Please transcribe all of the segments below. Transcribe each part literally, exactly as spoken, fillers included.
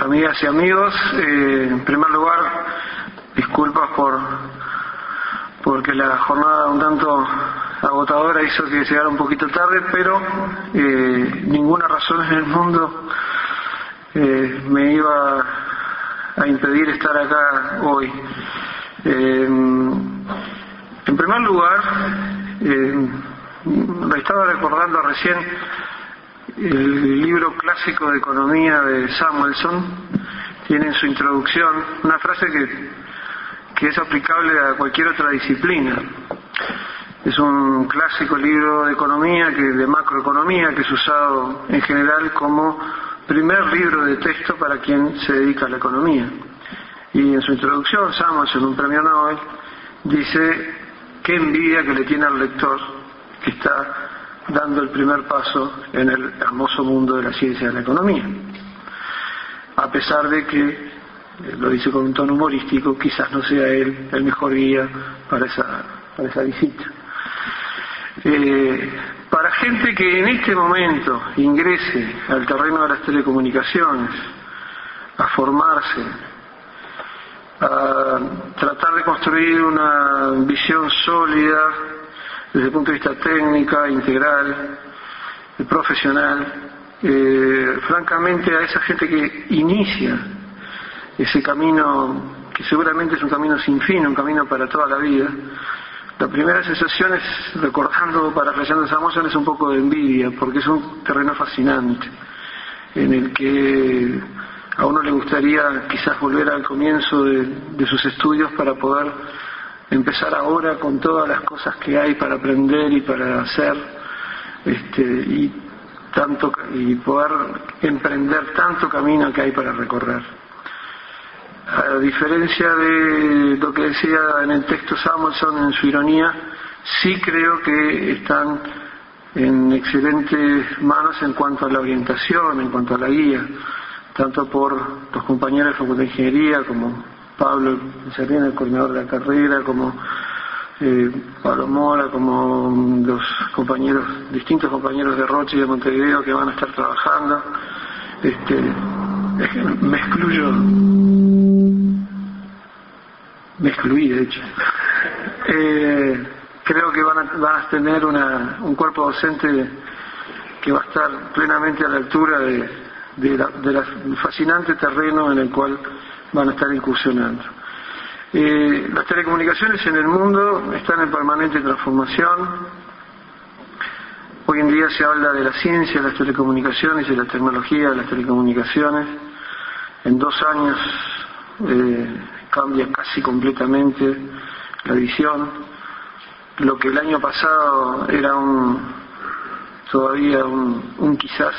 amigas y amigos, eh, en primer lugar, disculpas por porque la jornada un tanto agotadora hizo que llegara un poquito tarde, pero eh, ninguna razón en el mundo eh, me iba a impedir estar acá hoy. Eh, en primer lugar, eh, me estaba recordando recién el libro clásico de economía de Samuelson. Tiene en su introducción una frase que, que es aplicable a cualquier otra disciplina. Es un clásico libro de economía, que de macroeconomía, que es usado en general como primer libro de texto para quien se dedica a la economía. Y en su introducción, Samuelson, un premio Nobel, dice: qué envidia que le tiene al lector que está dando el primer paso en el hermoso mundo de la ciencia de la economía. A pesar de que, lo dice con un tono humorístico, quizás no sea él el mejor guía para esa, para esa visita. Eh, para gente que en este momento ingrese al terreno de las telecomunicaciones, a formarse, a tratar de construir una visión sólida desde el punto de vista técnica, integral, profesional, eh, francamente a esa gente que inicia ese camino, que seguramente es un camino sin fin, un camino para toda la vida, la primera sensación es, recordando, parafraseando a Samuelson, es un poco de envidia, porque es un terreno fascinante, en el que a uno le gustaría quizás volver al comienzo de, de sus estudios para poder empezar ahora con todas las cosas que hay para aprender y para hacer, este, y tanto y poder emprender tanto camino que hay para recorrer. A diferencia de lo que decía en el texto Samuelson, en su ironía, sí creo que están en excelentes manos en cuanto a la orientación, en cuanto a la guía, tanto por los compañeros de la Facultad de Ingeniería, como Pablo Serena, el coordinador de la carrera, como eh, Pablo Mora, como los compañeros, distintos compañeros de Roche y de Montevideo que van a estar trabajando. Este, es que me excluyo, me excluí de hecho. Eh, creo que van a, van a tener una, un cuerpo docente que va a estar plenamente a la altura de, de, la, de la, del fascinante terreno en el cual van a estar incursionando. Eh, las telecomunicaciones en el mundo están en permanente transformación. Hoy en día se habla de la ciencia de las telecomunicaciones y de la tecnología de las telecomunicaciones. En dos años eh, cambia casi completamente la visión. Lo que el año pasado era un todavía un, un quizás,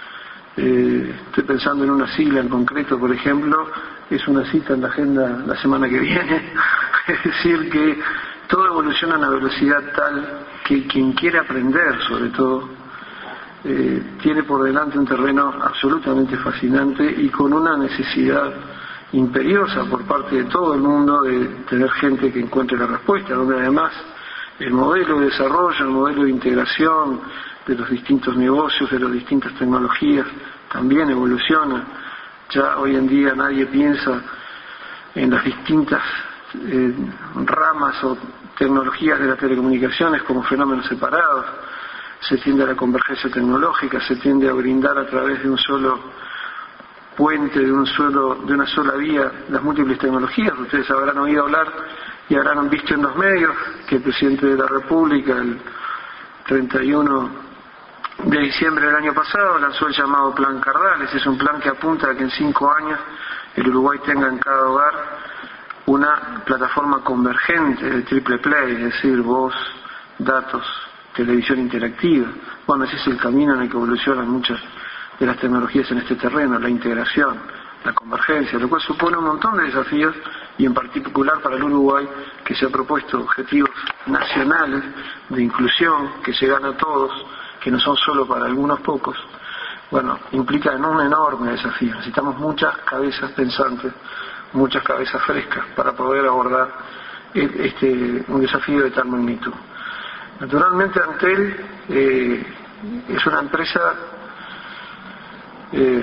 eh, estoy pensando en una sigla en concreto, por ejemplo, es una cita en la agenda la semana que viene. Es decir, que todo evoluciona a una velocidad tal que quien quiere aprender, sobre todo, eh, tiene por delante un terreno absolutamente fascinante y con una necesidad imperiosa por parte de todo el mundo de tener gente que encuentre la respuesta, donde además el modelo de desarrollo, el modelo de integración de los distintos negocios, de las distintas tecnologías, también evoluciona. Ya hoy en día nadie piensa en las distintas eh, ramas o tecnologías de las telecomunicaciones como fenómenos separados. Se tiende a la convergencia tecnológica, se tiende a brindar a través de un solo puente, de un solo, de una sola vía, las múltiples tecnologías. Ustedes habrán oído hablar y habrán visto en los medios que el presidente de la República, el treinta y uno de diciembre del año pasado, lanzó el llamado Plan Cardales. Es un plan que apunta a que en cinco años el Uruguay tenga en cada hogar una plataforma convergente de triple play, es decir, voz, datos, televisión interactiva. Bueno, ese es el camino en el que evolucionan muchas de las tecnologías en este terreno, la integración, la convergencia, lo cual supone un montón de desafíos, y en particular para el Uruguay, que se ha propuesto objetivos nacionales de inclusión que llegan a todos, que no son solo para algunos pocos. Bueno, implica en un enorme desafío. Necesitamos muchas cabezas pensantes, muchas cabezas frescas para poder abordar este un desafío de tal magnitud. Naturalmente, Antel eh, es una empresa eh,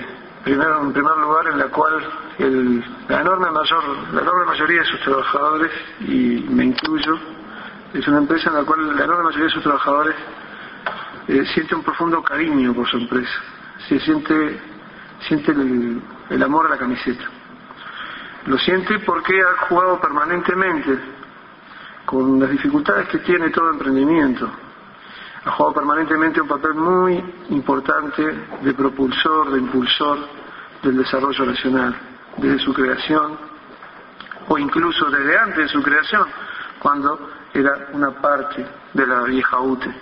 primero, en primer lugar, en la cual el, la, enorme mayor, la enorme mayoría de sus trabajadores, y me incluyo, es una empresa en la cual la enorme mayoría de sus trabajadores eh, siente un profundo cariño por su empresa, se siente, siente el, el amor a la camiseta. Lo siente porque ha jugado permanentemente con las dificultades que tiene todo emprendimiento. Ha jugado permanentemente un papel muy importante de propulsor, de impulsor del desarrollo nacional, desde su creación, o incluso desde antes de su creación, cuando era una parte de la vieja U T E.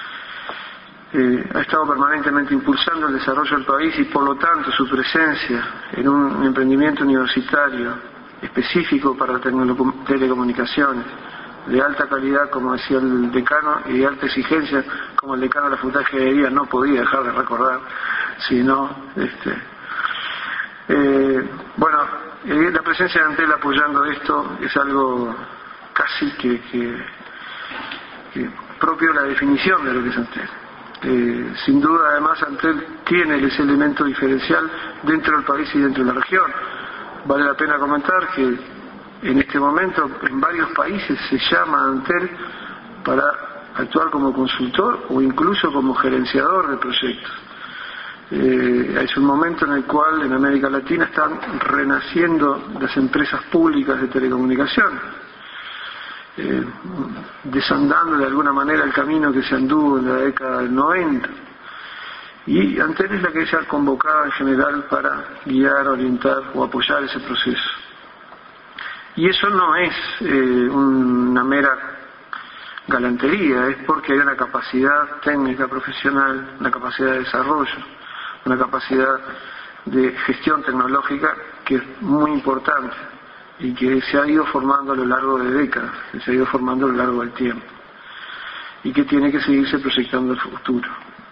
Eh, ha estado permanentemente impulsando el desarrollo del país y por lo tanto su presencia en un emprendimiento universitario específico para telecomunicaciones, de alta calidad, como decía el decano, y de alta exigencia, como el decano de la Facultad de Ingeniería no podía dejar de recordar, sino, este, eh, bueno, eh, la presencia de Antel apoyando esto es algo casi que, que, que propio de la definición de lo que es Antel. Eh, sin duda, además, Antel tiene ese elemento diferencial dentro del país y dentro de la región. Vale la pena comentar que en este momento en varios países se llama a Antel para actuar como consultor o incluso como gerenciador de proyectos. Eh, es un momento en el cual en América Latina están renaciendo las empresas públicas de telecomunicaciones, eh, desandando de alguna manera el camino que se anduvo en la década del noventa. Y Antel es la que se ha convocado en general para guiar, orientar o apoyar ese proceso. Y eso no es eh, una mera galantería, es porque hay una capacidad técnica profesional, una capacidad de desarrollo, una capacidad de gestión tecnológica que es muy importante y que se ha ido formando a lo largo de décadas, que se ha ido formando a lo largo del tiempo y que tiene que seguirse proyectando el futuro.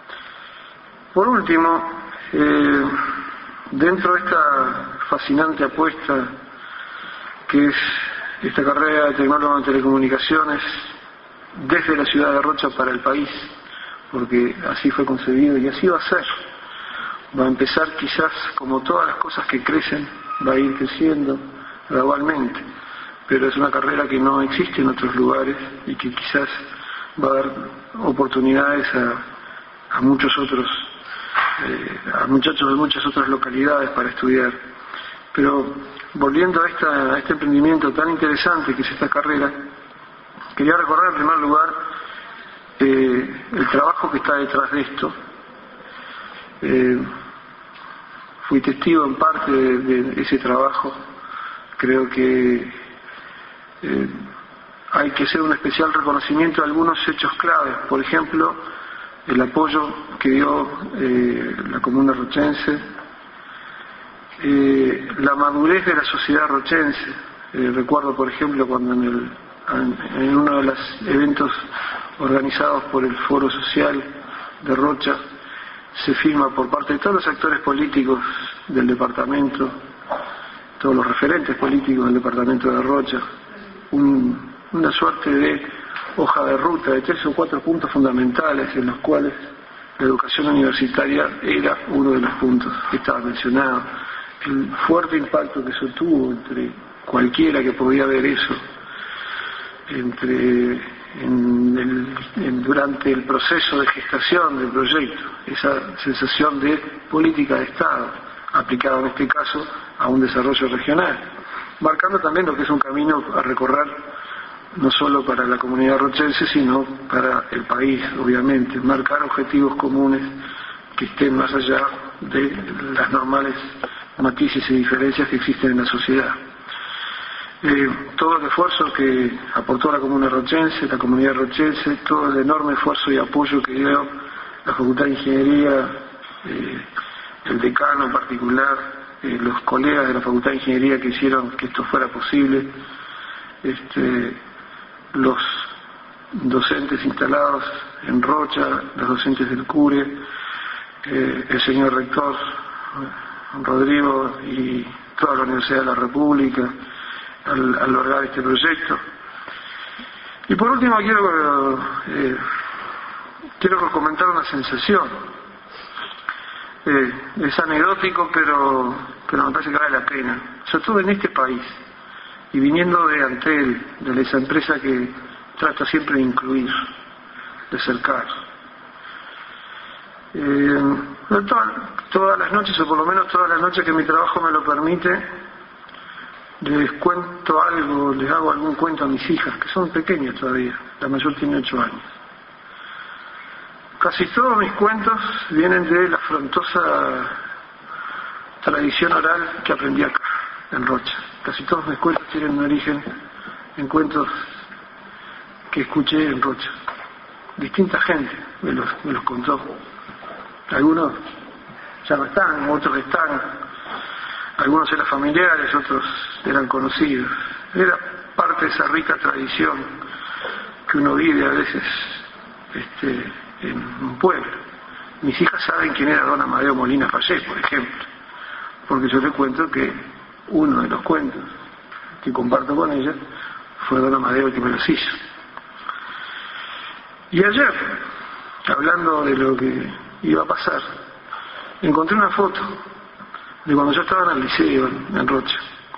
Por último, eh, dentro de esta fascinante apuesta que es esta carrera de tecnólogo en telecomunicaciones desde la ciudad de Rocha para el país, porque así fue concebido y así va a ser. Va a empezar quizás, como todas las cosas que crecen, va a ir creciendo gradualmente, pero es una carrera que no existe en otros lugares y que quizás va a dar oportunidades a, a muchos otros, eh, a muchachos de muchas otras localidades para estudiar. Pero volviendo a, esta, a este emprendimiento tan interesante que es esta carrera, quería recordar en primer lugar eh, el trabajo que está detrás de esto. Eh, fui testigo en parte de, de ese trabajo. Creo que eh, hay que hacer un especial reconocimiento de algunos hechos claves. Por ejemplo, el apoyo que dio eh, la comuna rochense, Eh, la madurez de la sociedad rochense. Eh, recuerdo, por ejemplo, cuando en, el, en, en uno de los eventos organizados por el Foro Social de Rocha se firma por parte de todos los actores políticos del departamento, todos los referentes políticos del departamento de Rocha, un, una suerte de hoja de ruta de tres o cuatro puntos fundamentales en los cuales la educación universitaria era uno de los puntos que estaba mencionado. El fuerte impacto que eso tuvo entre cualquiera que podía ver eso, entre en el, en, durante el proceso de gestación del proyecto, esa sensación de política de Estado, aplicada en este caso a un desarrollo regional, marcando también lo que es un camino a recorrer no solo para la comunidad rochense, sino para el país, obviamente, marcar objetivos comunes que estén más allá de las normales matices y diferencias que existen en la sociedad. Eh, todo el esfuerzo que aportó la comuna rochense, la comunidad rochense, todo el enorme esfuerzo y apoyo que dio la Facultad de Ingeniería, eh, el decano en particular, eh, los colegas de la Facultad de Ingeniería que hicieron que esto fuera posible, este, los docentes instalados en Rocha, los docentes del CURE, eh, el señor rector Rodrigo y toda la Universidad de la República al, al lograr este proyecto. Y por último quiero eh, quiero comentar una sensación. eh, es anecdótico, pero, pero me parece que vale la pena, sobre todo en este país, y viniendo de Antel, de esa empresa que trata siempre de incluir, de cercar. Eh, todas, todas las noches, o por lo menos todas las noches que mi trabajo me lo permite, les cuento algo, les hago algún cuento a mis hijas, que son pequeñas todavía, la mayor tiene ocho años. Casi todos mis cuentos vienen de la afrontosa tradición oral que aprendí acá, en Rocha. Casi todos mis cuentos tienen un origen en cuentos que escuché en Rocha. Distinta gente me los, me los contó. Algunos ya no están, otros están. Algunos eran familiares, otros eran conocidos. Era parte de esa rica tradición que uno vive a veces este, en un pueblo. Mis hijas saben quién era don Amadeo Molina Fallé, por ejemplo, porque yo les cuento que uno de los cuentos que comparto con ellas fue don Amadeo el que me los hizo. Y ayer, hablando de lo que iba a pasar, encontré una foto de cuando yo estaba en el liceo en Rocha,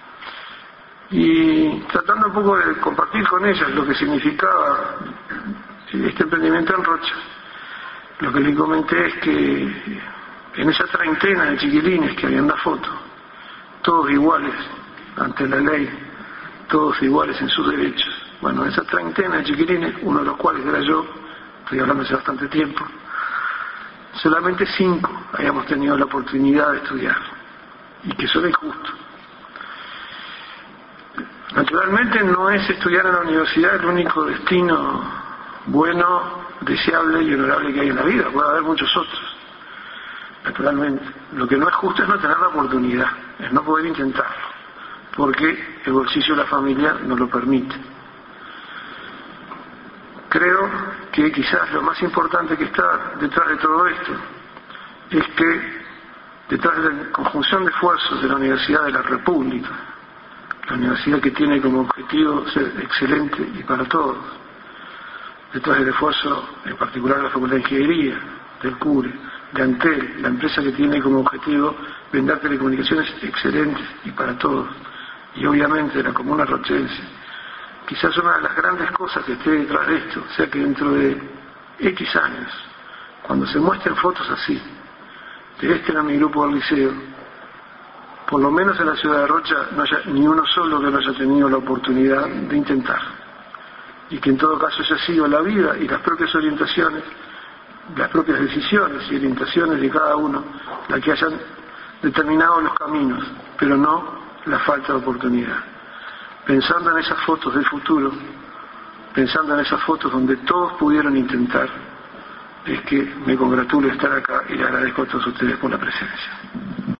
y tratando un poco de compartir con ellas lo que significaba este emprendimiento en Rocha, lo que les comenté es que en esa treintena de chiquilines que había en la foto, todos iguales ante la ley, todos iguales en sus derechos. Bueno, en esa treintena de chiquilines, uno de los cuales era yo, estoy hablando hace bastante tiempo, solamente cinco habíamos tenido la oportunidad de estudiar, y que eso era injusto. Naturalmente no es estudiar en la universidad el único destino bueno, deseable y honorable que hay en la vida, puede haber muchos otros, naturalmente. Lo que no es justo es no tener la oportunidad, es no poder intentarlo, porque el bolsillo de la familia no lo permite. Creo que quizás lo más importante que está detrás de todo esto es que detrás de la conjunción de esfuerzos de la Universidad de la República, la universidad que tiene como objetivo ser excelente y para todos, detrás del esfuerzo en particular de la Facultad de Ingeniería, del CURE, de Antel, la empresa que tiene como objetivo vender telecomunicaciones excelentes y para todos, y obviamente de la comuna rochense, quizás una de las grandes cosas que esté detrás de esto sea que dentro de X años, cuando se muestren fotos así, de este era mi grupo del liceo, por lo menos en la ciudad de Rocha no haya ni uno solo que no haya tenido la oportunidad de intentar, y que en todo caso haya sido la vida y las propias orientaciones, las propias decisiones y orientaciones de cada uno las que hayan determinado los caminos, pero no la falta de oportunidad. Pensando en esas fotos del futuro, pensando en esas fotos donde todos pudieron intentar, es que me congratulo de estar acá y le agradezco a todos ustedes por la presencia.